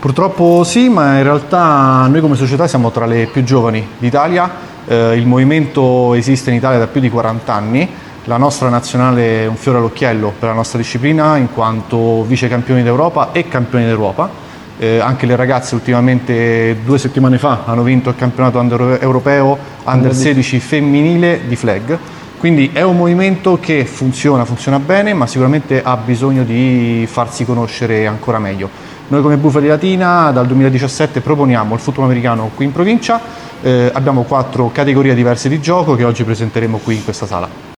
Purtroppo sì, ma in realtà noi come società siamo tra le più giovani d'Italia. Il movimento esiste in Italia da più di 40 anni. La nostra nazionale è un fiore all'occhiello per la nostra disciplina, in quanto vice campioni d'Europa e campioni d'Europa. Anche le ragazze ultimamente 2 settimane fa hanno vinto il campionato europeo Under 16 femminile di flag. Quindi è un movimento che funziona bene, ma sicuramente ha bisogno di farsi conoscere ancora meglio. Noi come Bufali Latina dal 2017 proponiamo il football americano qui in provincia, abbiamo 4 categorie diverse di gioco che oggi presenteremo qui in questa sala.